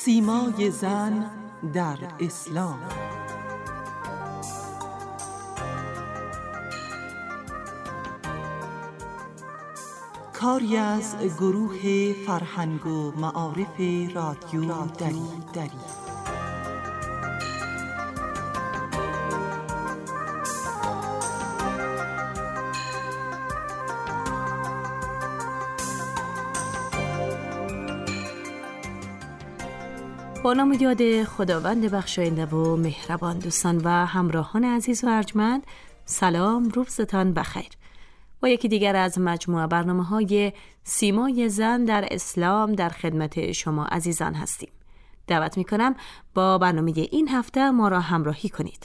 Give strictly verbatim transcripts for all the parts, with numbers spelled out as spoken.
سیمای زن در اسلام. کاری از گروه فرهنگ و معارف رادیو دری دری با نام یاد خداوند بخشاینده و مهربان. دوستان و همراهان عزیز و ارجمند، سلام، روزتان بخیر. با یکی دیگر از مجموعه برنامه‌های سیمای زن در اسلام در خدمت شما عزیزان هستیم. دعوت می‌کنم با برنامه این هفته ما را همراهی کنید.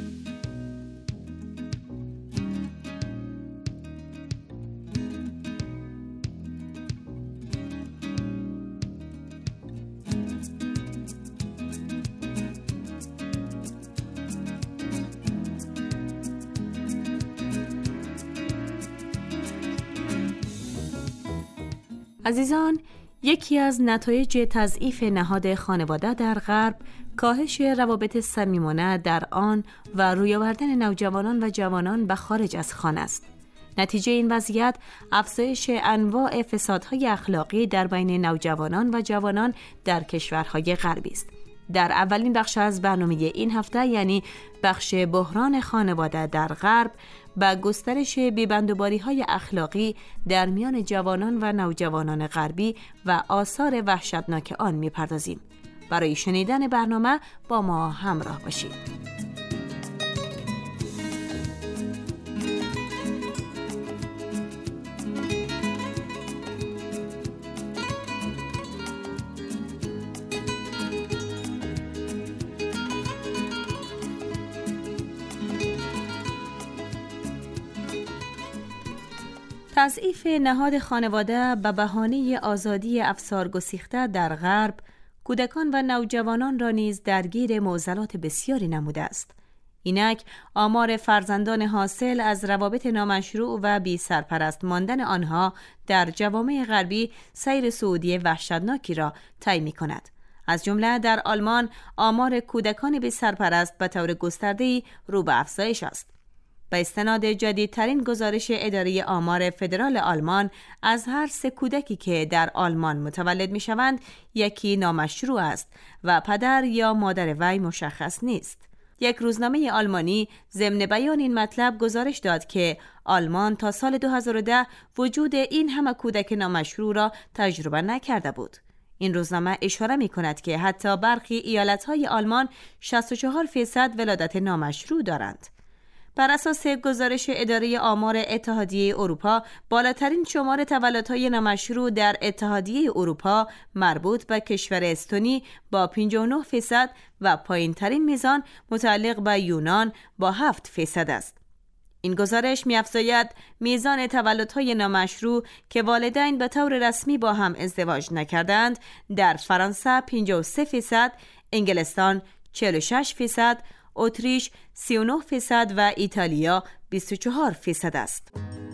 عزیزان، یکی از نتایج تضعیف نهاد خانواده در غرب کاهش روابط صمیمانه در آن و روی آوردن نوجوانان و جوانان به خارج از خانه است. نتیجه این وضعیت افزایش انواع فسادهای اخلاقی در بین نوجوانان و جوانان در کشورهای غربی است. در اولین بخش از برنامه این هفته، یعنی بخش بحران خانواده در غرب، با گسترش بی‌بندوباری‌های اخلاقی در میان جوانان و نوجوانان غربی و آثار وحشتناک آن می‌پردازیم. برای شنیدن برنامه با ما همراه باشید. تضعیف نهاد خانواده به بهانه آزادی افسار گسیخته در غرب، کودکان و نوجوانان را نیز درگیر معضلات بسیاری نموده است. اینک آمار فرزندان حاصل از روابط نامشروع و بی سرپرست ماندن آنها در جوامع غربی سیر صعودی وحشتناکی را طی می‌کند. از جمله در آلمان آمار کودکان بی سرپرست به طور گسترده‌ای رو به افزایش است. به استناد جدیدترین گزارش اداره آمار فدرال آلمان، از هر سه کودکی که در آلمان متولد می شوند، یکی نامشروع است و پدر یا مادر وی مشخص نیست. یک روزنامه آلمانی ضمن بیان این مطلب گزارش داد که آلمان تا سال دو هزار و ده وجود این همه کودک نامشروع را تجربه نکرده بود. این روزنامه اشاره می کند که حتی برخی ایالت‌های آلمان شصت و چهار درصد ولادت نامشروع دارند. بر اساس گزارش اداره آمار اتحادیه اروپا، بالاترین شمار تولدهای نامشروع در اتحادیه اروپا مربوط به کشور استونی با پنجاه و نه درصد و پایین‌ترین میزان متعلق به یونان با هفت درصد است. این گزارش می‌افزاید میزان تولدهای نامشروع که والدین به طور رسمی با هم ازدواج نکردند در فرانسه پنجاه و سه درصد، انگلستان چهل و شش درصد، اتریش سی و نه درصد و ایتالیا بیست و چهار درصد است.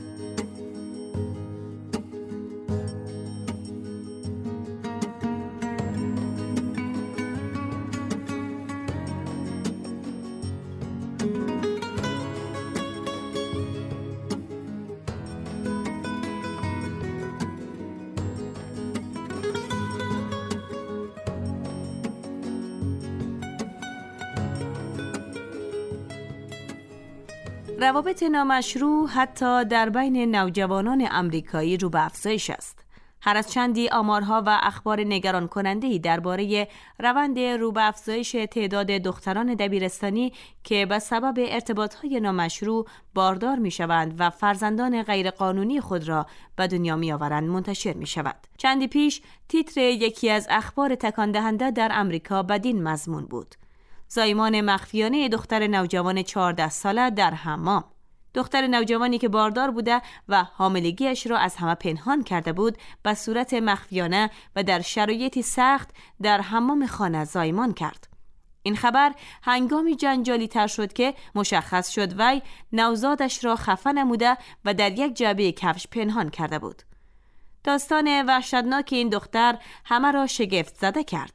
روابط نامشروع حتی در بین نوجوانان امریکایی رو به افزایش است. هر از چندی آمارها و اخبار نگران کننده‌ای درباره روند رو به افزایش تعداد دختران دبیرستانی که به سبب ارتباطهای نامشروع باردار می‌شوند و فرزندان غیرقانونی خود را به دنیا می‌آورند منتشر می‌شود. چندی پیش تیتر یکی از اخبار تکان دهنده در امریکا بدین مضمون بود: زایمان مخفیانه دختر نوجوان چهارده ساله در حمام. دختر نوجوانی که باردار بوده و حاملگیش را از همه پنهان کرده بود، به صورت مخفیانه و در شرایطی سخت در حمام خانه زایمان کرد. این خبر هنگامی جنجالی تر شد که مشخص شد وی نوزادش را خفه نموده و در یک جعبه کفش پنهان کرده بود. داستان وحشتناک این دختر همه را شگفت زده کرد.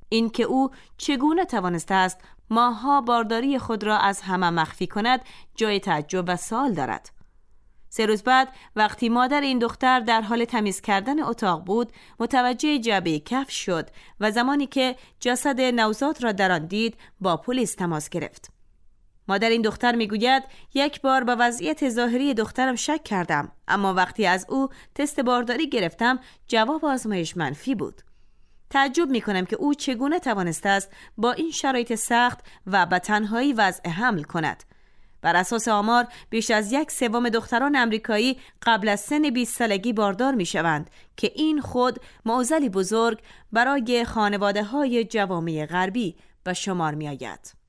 این که او چگونه توانسته است ماه‌ها بارداری خود را از همه مخفی کند جای تعجب و سوال دارد. سه روز بعد وقتی مادر این دختر در حال تمیز کردن اتاق بود، متوجه جعبه کفش شد و زمانی که جسد نوزاد را در آن دید با پلیس تماس گرفت. مادر این دختر میگوید یک بار به وضعیت ظاهری دخترم شک کردم، اما وقتی از او تست بارداری گرفتم جواب آزمایش منفی بود. تعجب میکنم که او چگونه توانسته است با این شرایط سخت و به تنهایی وضع حمل کند. بر اساس آمار بیش از یک سوم دختران امریکایی قبل از سن بیست سالگی باردار میشوند که این خود معضلی بزرگ برای خانواده‌های جوامع غربی به شمار میآید.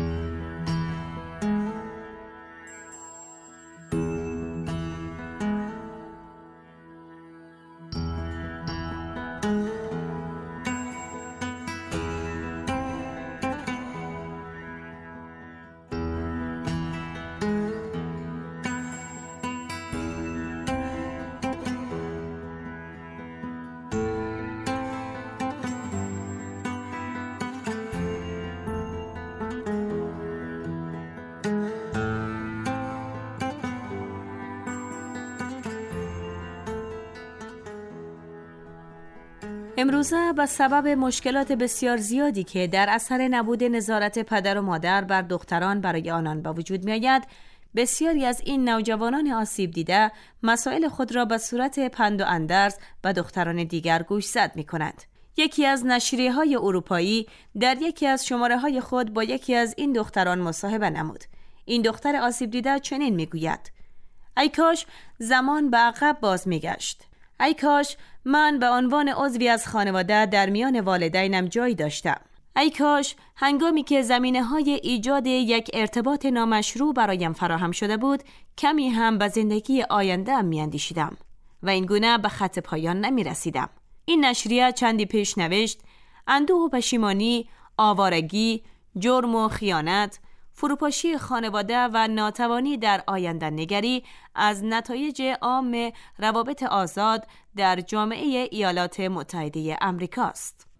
امروزه به سبب مشکلات بسیار زیادی که در اثر نبود نظارت پدر و مادر بر دختران برای آنان به وجود می آید، بسیاری از این نوجوانان آسیب دیده مسائل خود را به صورت پند و اندرز به دختران دیگر گوشزد می کنند. یکی از نشریه‌های اروپایی در یکی از شماره‌های خود با یکی از این دختران مصاحبه نمود. این دختر آسیب دیده چنین می گوید: ای کاش زمان به عقب باز می گشت. ای کاش من به عنوان عضوی از خانواده در میان والدینم جایی داشتم. ای کاش هنگامی که زمینه‌های ایجاد یک ارتباط نامشروع برایم فراهم شده بود، کمی هم به زندگی آینده‌ام می‌اندیشیدم و این گونه به خط پایان نمی‌رسیدم. این نشریه چندی پیش نوشت: اندوه و پشیمانی، آوارگی، جرم و خیانت، فروپاشی خانواده و ناتوانی در آینده نگری از نتایج عام روابط آزاد در جامعه ایالات متحده آمریکا است.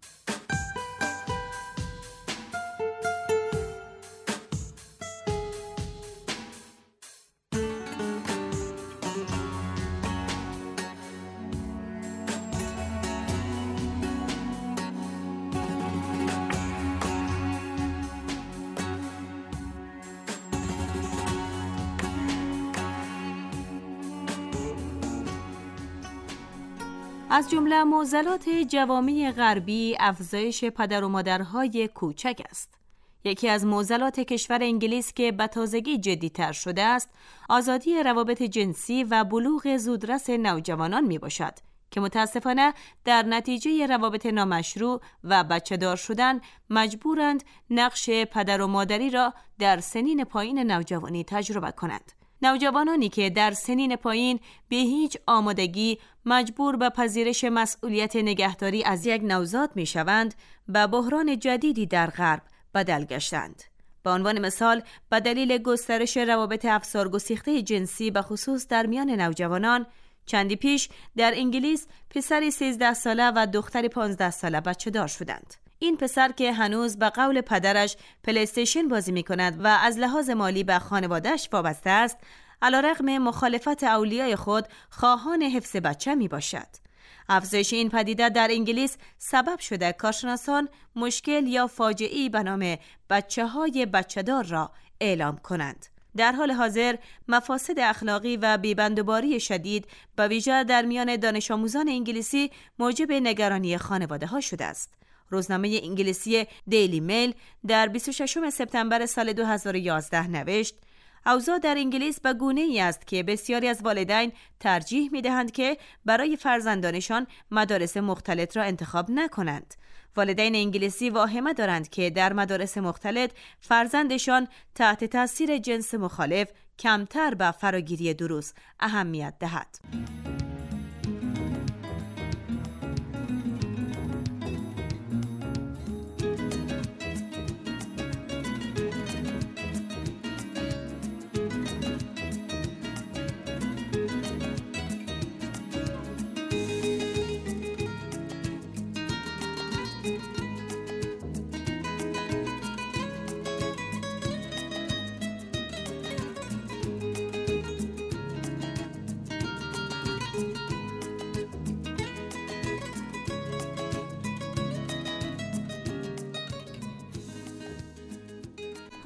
از جمله معضلات جوامع غربی افزایش پدر و مادرهای کوچک است. یکی از معضلات کشور انگلیس که به تازگی جدی‌تر شده است، آزادی روابط جنسی و بلوغ زودرس نوجوانان می باشد که متاسفانه در نتیجه روابط نامشروع و بچه‌دار شدن مجبورند نقش پدر و مادری را در سنین پایین نوجوانی تجربه کنند. نوجوانانی که در سنین پایین به هیچ آمادگی مجبور به پذیرش مسئولیت نگهداری از یک نوزاد می شوند، به بحران جدیدی در غرب بدل گشتند. به عنوان مثال، به دلیل گسترش روابط افسارگسیخته جنسی به خصوص در میان نوجوانان، چندی پیش در انگلیس پسری سیزده ساله و دختری پانزده ساله بچه دار شدند. این پسر که هنوز به قول پدرش پلی استیشن بازی می کند و از لحاظ مالی به خانواده‌اش وابسته است، علیرغم مخالفت اولیای خود خواهان حفظ بچه می باشد. افزایش این پدیده در انگلیس سبب شده کارشناسان مشکل یا فاجعه‌ای به نام بچه‌های بچه‌دار را اعلام کنند. در حال حاضر مفاسد اخلاقی و بی‌بندوباری شدید به ویژه در میان دانش آموزان انگلیسی موجب نگرانی خانواده‌ها شده است. روزنامه انگلیسی دیلی میل در بیست و ششم سپتامبر سال دو هزار و یازده نوشت: اوضاع در انگلیس به گونه‌ای است که بسیاری از والدین ترجیح می‌دهند که برای فرزندانشان مدارس مختلط را انتخاب نکنند. والدین انگلیسی واهمه دارند که در مدارس مختلط فرزندشان تحت تاثیر جنس مخالف کمتر به فراگیری دروس اهمیت دهد.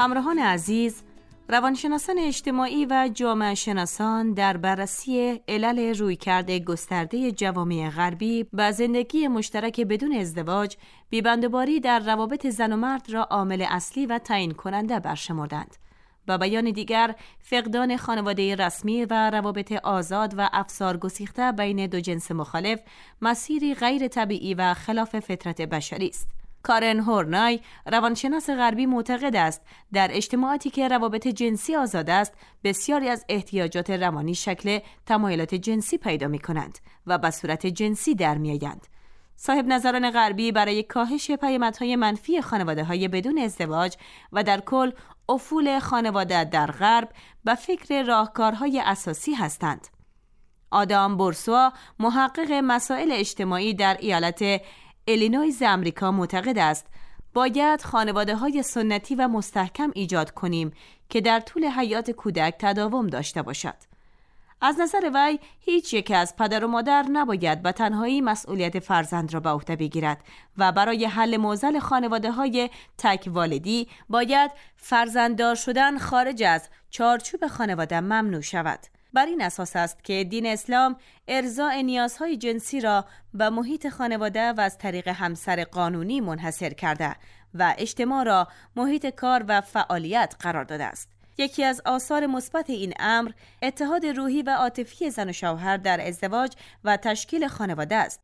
همراهان عزیز، روانشناسان اجتماعی و جامعه شناسان در بررسی علل رویکرد گسترده جوامع غربی و زندگی مشترک بدون ازدواج، بی‌بندوباری در روابط زن و مرد را عامل اصلی و تعیین کننده برشمردند. و بیان دیگر، فقدان خانواده رسمی و روابط آزاد و افسار گسیخته بین دو جنس مخالف مسیری غیر طبیعی و خلاف فطرت بشری است. کارن هورنای، روانشناس غربی، معتقد است در اجتماعاتی که روابط جنسی آزاد است، بسیاری از احتیاجات روانی شکل تمایلات جنسی پیدا می کنند و به صورت جنسی در می آیند. صاحب نظران غربی برای کاهش پیامدهای منفی خانواده‌های بدون ازدواج و در کل افول خانواده در غرب به فکر راهکارهای اساسی هستند. آدام بورسوا، محقق مسائل اجتماعی در ایالت ایلینویز امریکا، معتقد است باید خانواده‌های سنتی و مستحکم ایجاد کنیم که در طول حیات کودک تداوم داشته باشد. از نظر وی، هیچ یک از پدر و مادر نباید به تنهایی مسئولیت فرزند را به عهده بگیرد و برای حل معضل خانواده‌های تک والدی باید فرزنددار شدن خارج از چارچوب خانواده ممنوع شود. بر این اساس است که دین اسلام ارضاء نیازهای جنسی را به محیط خانواده و از طریق همسر قانونی منحصر کرده و اجتماع را محیط کار و فعالیت قرار داده است. یکی از آثار مثبت این امر اتحاد روحی و عاطفی زن و شوهر در ازدواج و تشکیل خانواده است.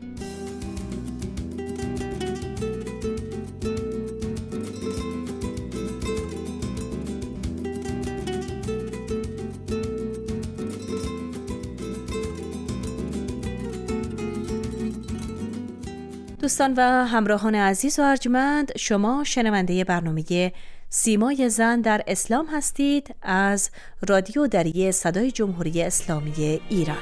دوستان و همراهان عزیز و ارجمند، شما شنونده برنامه سیمای زن در اسلام هستید از رادیو دری صدای جمهوری اسلامی ایران.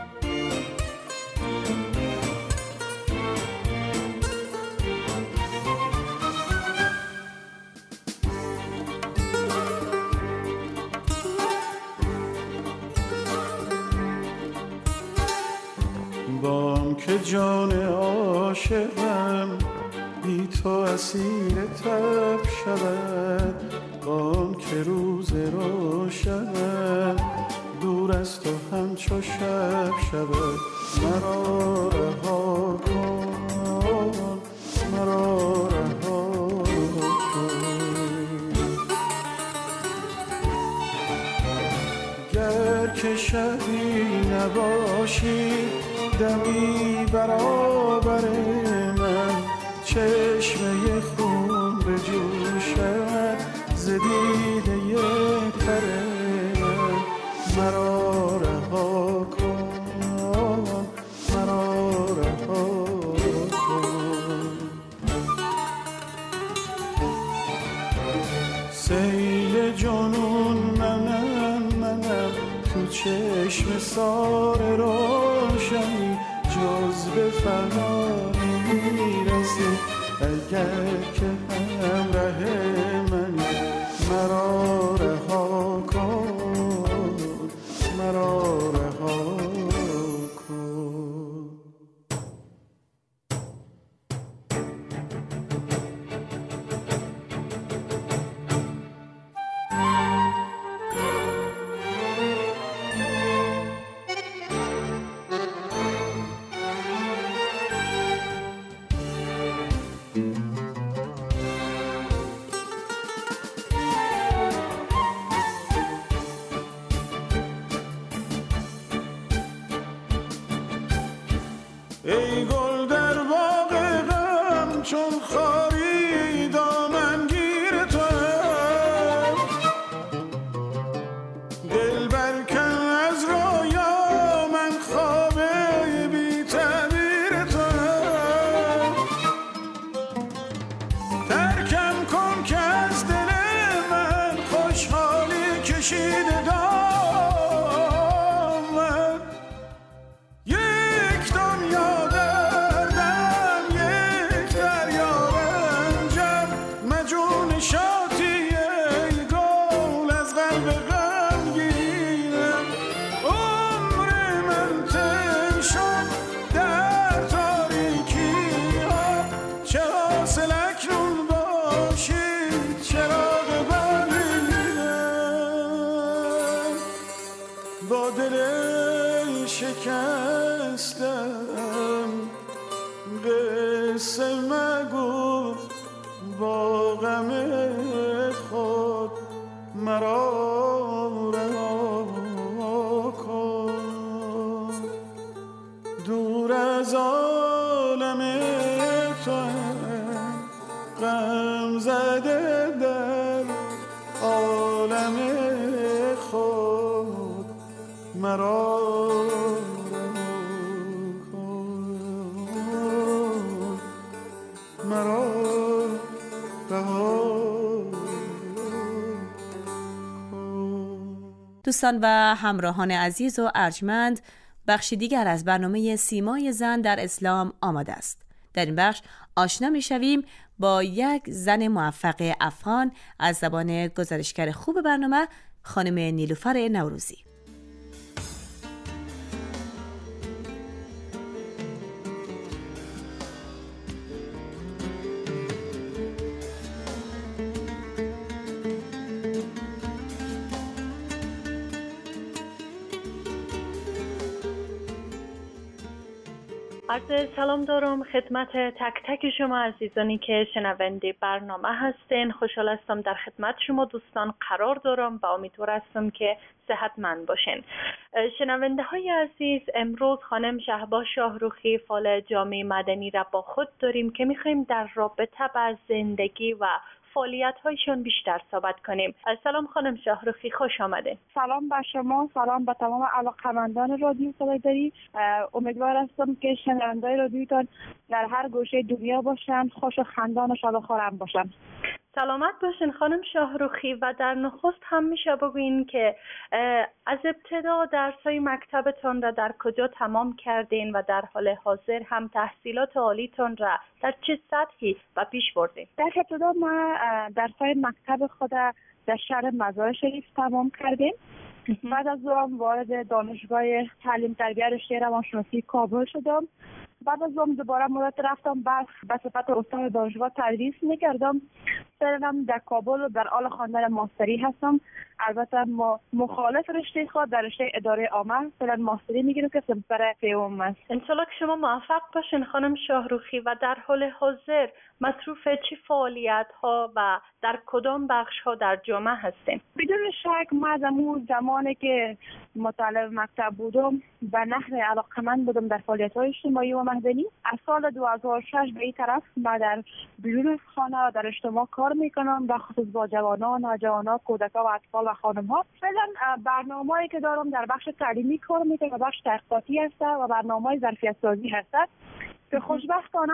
بام که جان عاشقم بی تو اسیر تب شود، بام که روز روشن دور از تو همچو شب شود. مرا رها کن، مرا رها کن، گر که شبی نباشی دمی برابر من، چشمه خون به جوشت ز دیده تر من. مرا رها کن، مرا رها کن. سیل جنون منم منم تو چشم سار روشنی، جز به فنا نمیرسی اگر که همراه منی. مرا رها کن، مرا رها کن. ای گل در باغ غم چون خاری دامن گیر تو، دل برکن از رویا من خواب بی تعبیر تو. ترکم کن که از دل من خوشحالی کشیده دامن. چرا سلکنون باشید چراغ بر با دل شکستم قصه مگو با غم خود مرا رها کن دور از عالم تو غم زده در عالم خود مرا دوستان و همراهان عزیز و ارجمند، بخشی دیگر از برنامه سیمای زن در اسلام آماده است. در این بخش آشنا می‌شویم با یک زن موفق افغان از زبان گزارشگر خوب برنامه خانم نیلوفر نوروزی. عرض سلام دارم خدمت تک تک شما عزیزانی که شنونده برنامه هستین. خوشحال هستم در خدمت شما دوستان قرار دارم و امیدوار هستم که صحتمند باشین. شنونده های عزیز، امروز خانم شهباز شاهروخی فعال جامعه مدنی را با خود داریم که میخوایم در رابطه با زندگی و فعالیت هایشون بیشتر صحبت کنیم. سلام خانم شاهروخی، خوش آمده. سلام به شما، سلام به تمام علاقه‌مندان رادیو صدادری. امیدوار هستم که شنونده‌های رادیوتان در هر گوشه دنیا باشن، خوش و خندان و شاد و خرم باشن. سلامت باشین خانم شاهروخی. و در نخست هم میشه بگوین که از ابتدا درسای مکتبتان را در کجا تمام کردین و در حال حاضر هم تحصیلات عالیتان را در چه سطحی و پیش بردین؟ در ابتدا ما درسای مکتب خود در شهر مزار شریف تمام کردیم. بعد از اون وارد دانشگاه تعلیم تربیت رشته روانشناسی کابل شدم. بعد از اون دوباره مدت رفتم بعد به صفت استاد دانشگاه تدریس میکردم. فعلا در کابل در حال خواندن ماستری هستم. البته ما مخالف رشته خود در رشته اداره عامه فعلا ماستری میگیرم که سمستر سوم است. انشالله که شما موفق باشین خانم شاهروخی. و در حال حاضر مصروف چه فعالیت ها و در کدام بخش ها در جامعه هستین؟ بدون شک ما از اون زمانی که مطالب مکتب بودم به نحو علاقه‌مند بودم در فعالیت های اجتماعی و مدنی. از سال دو هزار و شش به این طرف ما در بیرون از خانه در اجتماع کار میکنم، به خصوص با جوانان، نوجوانان، کودکان و اطفال و خانم ها. فعلا برنامه‌ای که دارم در بخش تعلیمی کار میکنم و بخش تحقیقاتی هست و برنامه‌های ظرفیت سازی هست که خوشبختانه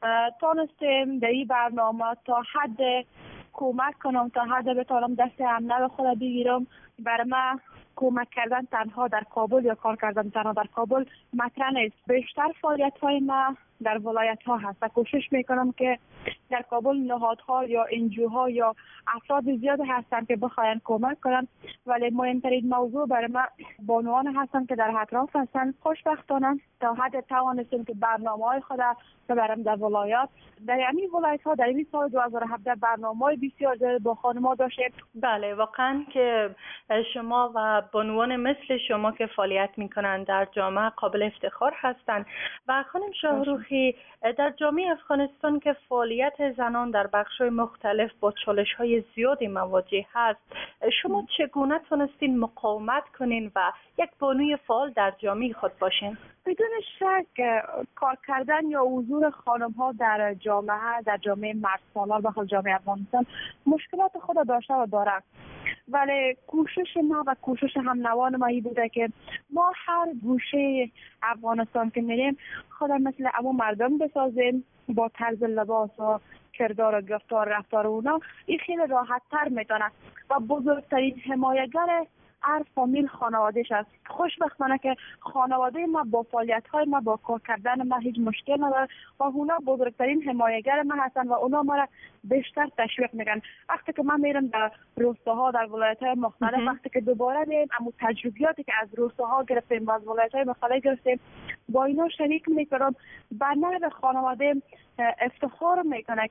تونستم در این برنامه تا حد کمک کنم، تا حد بتونم دست امنه خود بگیرم. برای من کمک کردن تنها در کابل یا کار کردن تنها در کابل مطرح نیست. بیشتر فعالیت های ما در ولایت ها هست و کوشش میکنم که در کابل نهادها یا انجوها یا افراد زیاد هستن که بخواین کمک کنن، ولی مهمترین موضوع برای ما بانوان هستن که در اطراف هستن. خوشبختانه تا حد توانستیم که برنامه‌های خود ببرم در ولایات. در همین ولایت ها در این سال دو هزار و هفده برنامه‌های بسیار زیاد با خانم‌ها داشتیم. بله، واقعا که شما و بانوان مثل شما که فعالیت میکنن در جامعه قابل افتخار هستند. و خانم شاهروخی، در جامعه افغانستان که فعالیت زنان در بخش‌های مختلف با چالش‌های زیادی مواجه هست، شما چگونه تونستین مقاومت کنین و یک بانوی فعال در جامعه خود باشین؟ بدون شک کار کردن یا حضور خانم‌ها در جامعه در جامعه مردسالار بخصوص جامعه افغانستان مشکلات خود داشته و داره، ولی کوشش ما و کوشش هم نوان ما این بوده که ما هر گوشه افغانستان که میریم خود مثل همون مردم بسازیم، با طرز لباس و کردار و گفتار رفتار اونا این خیلی راحت تر میتونه و بزرگترین حمایتگر هر فامیل خانوادهش است. خوشبختانه که خانواده ما با فعالیت های ما با کار کردن ما هیچ مشکل نداره و اونا بزرگترین حمایتگر ما هستن و اونا ما را بیشتر تشویق میکنن. وقتی که من میرم در روستاها در ولایت های مختلف، وقتی که دوباره میرم اما تجربیاتی که از روستاها گرفتیم و از ولایت های مختلف گرفتیم با اینا شریک میکنم، به نحو خانواده افتخار میکنه که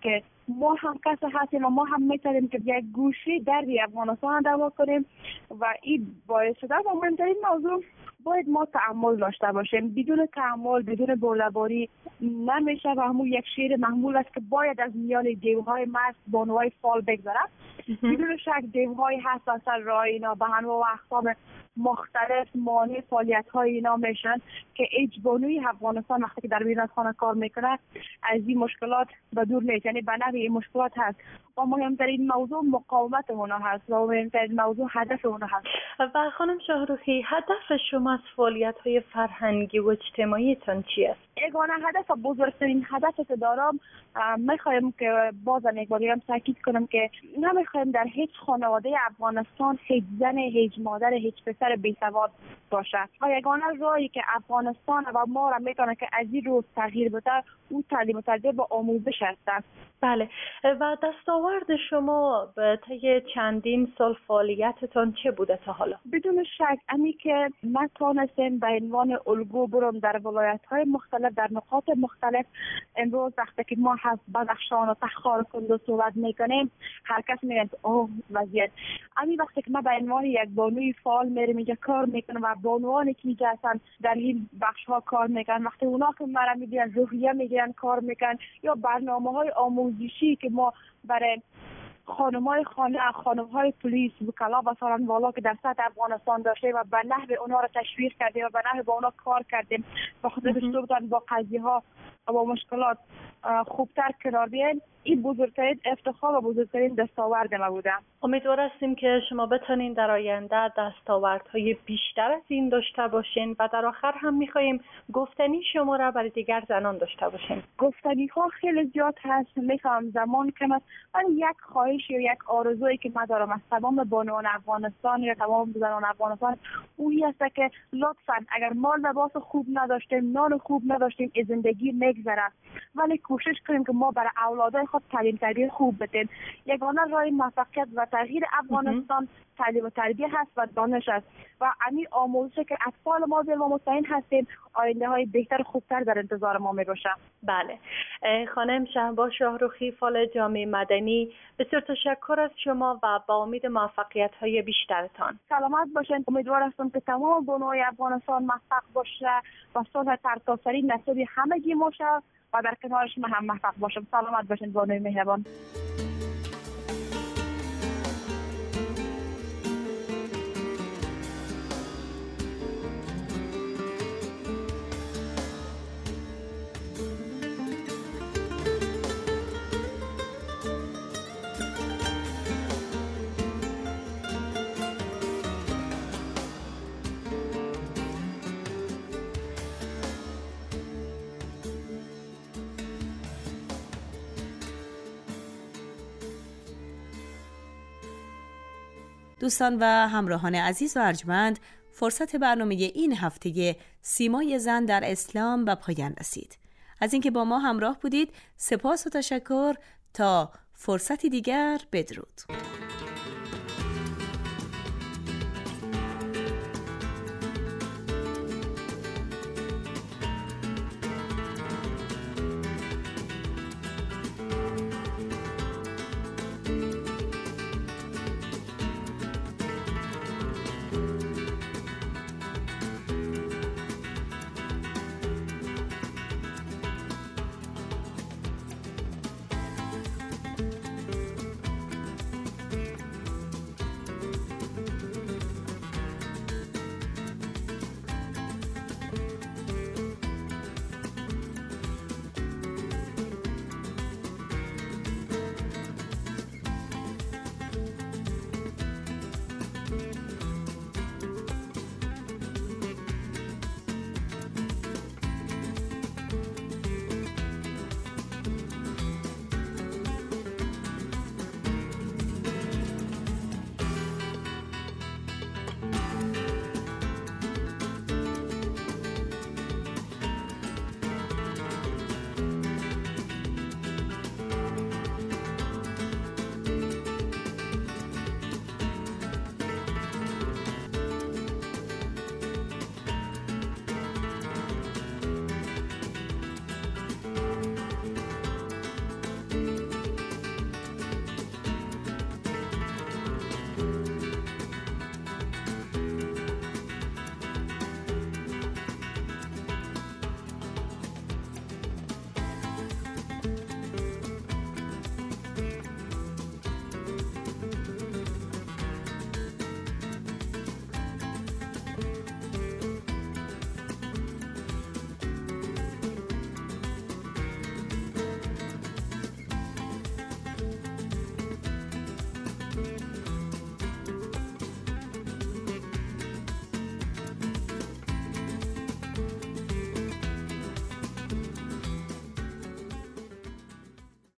ما هم کسی هستیم و ما هم میتونیم که یک گوشه در افغانستان دوا کنیم و این باعث شده و مهمترین موضوع باید ما تأمل داشته باشیم. بدون تأمل، بدون بولباری نمیشه و همون یک شعر محمول است که باید از میان دیوهای مست بانوهای فال بگذره. بدون شک دیوهای هست اصلا راه اینا به انواع و اقسام مختلف مانع فعالیت های اینا میشن که هیچ بانوی افغانستان وقتی که در بیمارستان کار میکنه از این مشکلات به دور نیست، یعنی به نوع این مشکلات هست و مهمترین موضوع مقاومت اونا هست و مهمترین موضوع هدف اونا هست. و خانم شاهروخی، هدف شما از فعالیت های فرهنگی و اجتماعی تان چی است؟ یگانه هدف و بزرگترین هدف که دارم میخوایم که بازم یک بار هم تاکید کنم که نمیخوایم در هیچ خانواده افغانستان هیچ زن، هیچ مادر، هیچ پسر بی‌سواد باشه و یگانه راهی که افغانستان و ما را میتونه که از این روز تغییر بده او تعلیم و تربیت و آموزش است. بله. و دستاورد شما به طی چندین سال فعالیتتان چه بوده تا حالا؟ بدون شک امی که ما تونستیم به عنوان الگو برم در ولایت‌های مختلف، در نقاط مختلف. امروز وقتی که ما از بدخشان و تخار کندوز صحبت میکنیم هر کس میگه اوه وضعیت. امی وقتی که ما به عنوان یک بانوی فعال میریم اینجا کار میکنم و بانوانی که اینجا هستن در این بخش‌ها کار میکنن، وقتی اونا که مرا میبینن روحیه میگیرن کار میکنن یا برنامه‌های آموزشی که ما برای خانم‌های خانه، خانم‌های پلیس، وکلا و سالن‌والا که در سطح افغانستان داشته و به نحو اونها را تشویق کردیم و به نحو با اونها کار کردیم و خود داشته بودن با قضیه‌ها و با مشکلات خوبتر کنار بیاین. این بزرگترین افتخار و بزرگترین دستاورد ما بوده. امیدوار هستیم که شما بتونین در آینده دستاوردهای بیشتر از این داشته باشین و در آخر هم می‌خوایم گفتنی شما را برای دیگر زنان داشته باشین. گفتنی‌ها خیلی زیاد هست، می‌خوام زمان کم است، ولی یک خواهش یا یک آرزویی که من دارم از تمام بانوان افغانستان یا تمام زنان افغانستان اونی است که لطفاً اگر ما لباس خوب نداشتیم، نان خوب نداشتیم، از زندگی می‌گذره، ولی کوشش کنیم که ما برای اولادای خود تعلیم تربیت خوب بدیم. یگانه راه موفقیت و تغییر افغانستان تعلیم و تربیت هست و دانش است و همین آموزش که اطفال ما زیر ما مطمئن هستیم آینده های بهتر و خوبتر در انتظار ما می باشه. بله. خانم شهباز شاهروخی، فعال جامعه مدنی، بسیار تشکر از شما و با امید موفقیت های بیشترتان. سلامت باشین. امیدوار هستم که تمام بانوهای افغانستان موفق باشه و صلح سرتاسری نصیب همگی باشه و در کنارش من هم موفق باشم. سلامت باشین بانوی مهربان. دوستان و همراهان عزیز و ارجمند، فرصت برنامه این هفته سیمای زن در اسلام به پایان رسید. از اینکه با ما همراه بودید سپاس و تشکر. تا فرصتی دیگر، بدرود.